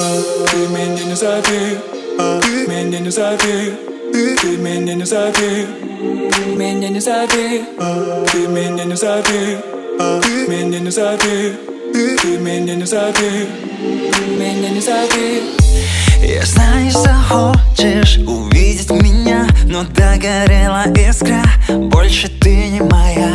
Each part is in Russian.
Ты меня не зови, ты меня не зови, ты меня не зови, меня не зови, ты меня не зови, меня не зови, ты меня не зови, меня не зови. Я знаю, захочешь увидеть меня, но догорела искра, больше ты не моя.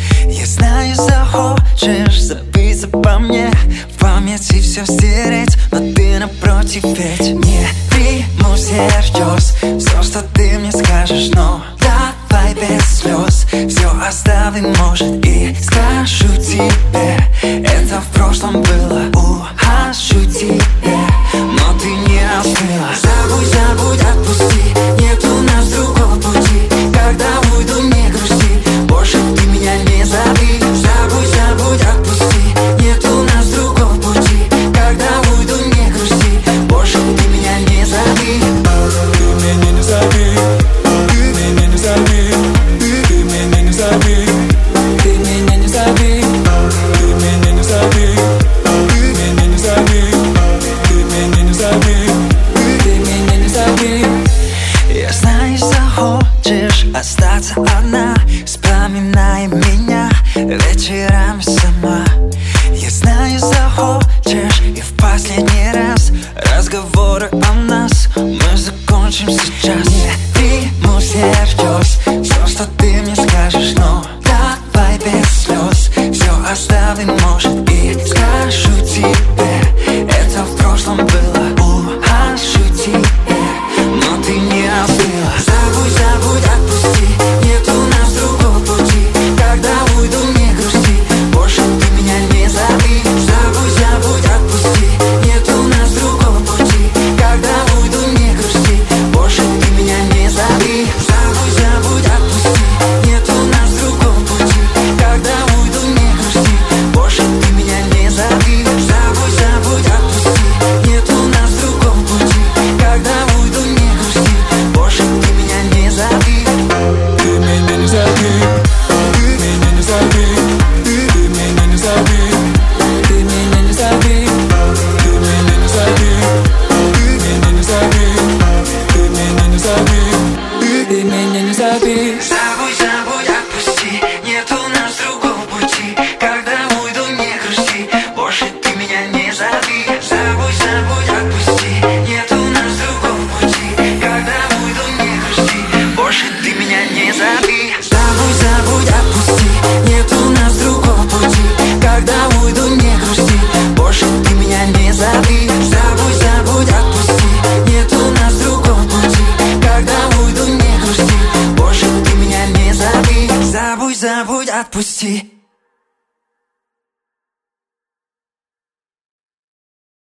Я знаю, захочешь забыть обо мне, в памяти все стереть, но ты напротив, ведь не приму всерьез все, что ты мне скажешь, но давай без слез все оставим, может, и скажу тебе, это в прошлом было, ухожу тебе, но ты не остыла. Забудь, забудь, отпусти, нет у нас другого пути. Когда уйду, не грусти, больше ты меня не зови. Забудь, забудь, отпусти, нет у нас другого пути. Когда уйду, не грусти, больше ты меня не зови. Ты меня не зови, ты меня не зови, ты меня не зови, ты меня не зови, ты меня не зови, ты меня не зови, ты меня не зови, ты меня не зови. Я знаю, захочешь остаться одна, вспоминай меня вечерами сама. Я знаю, захочешь и в последний раз разговоры о нас мы закончим сейчас. Не приму всерьез все, что ты мне скажешь, но давай без слез все оставим, может, и скажу тебе, это в прошлом было, ухожу тебе, но ты не остыла. Забудь, забудь, отпусти, нет у нас другого пути. Когда уйду, не грусти, больше ты меня не зови. Забудь, забудь, отпусти, нет у нас другого пути. Когда уйду, не грусти, больше ты меня не зови. Забудь, забудь, отпусти, нет у нас другого пути. Когда уйду, не грусти, больше ты меня не зови. Забудь, забудь, отпусти, нет у нас другого пути. Когда уйду, не грусти, больше ты меня не зови. Ты меня не зови, ты меня не зови, ты меня не зови, ты меня не зови, ты меня не зови, ты меня не зови, ты меня не зови, ты меня не зови. Забудь, забудь, отпусти, нет у нас другого пути. Когда уйду, не грусти, больше ты меня не зови. Забудь, забудь, отпусти, нет у нас другого пути. Когда уйду, не грусти, больше ты меня не зови. Забудь, забудь, отпусти, нет у нас другого пути. Когда уйду, не грусти, больше ты меня не зови. Забудь, забудь, отпусти, нет у нас другого пути. Когда уйду, не грусти, больше ты меня не зови. Забудь, забудь, отпусти.